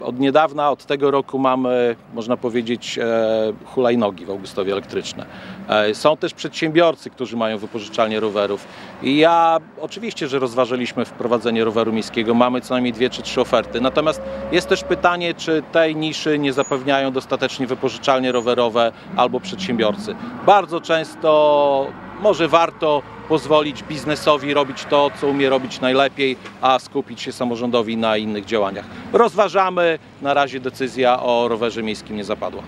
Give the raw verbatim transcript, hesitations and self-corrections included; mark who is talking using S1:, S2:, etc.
S1: Od niedawna, od tego roku mamy, można powiedzieć, e, hulajnogi w Augustowie elektryczne. E, są też przedsiębiorcy, którzy mają wypożyczalnie rowerów. I ja oczywiście, że rozważaliśmy wprowadzenie roweru miejskiego. Mamy co najmniej dwie czy trzy oferty. Natomiast jest też pytanie, czy tej niszy nie zapewniają dostatecznie wypożyczalnie rowerowe albo przedsiębiorcy. Bardzo często może warto pozwolić biznesowi robić to, co umie robić najlepiej, a skupić się samorządowi na innych działaniach. Rozważamy, na razie decyzja o rowerze miejskim nie zapadła.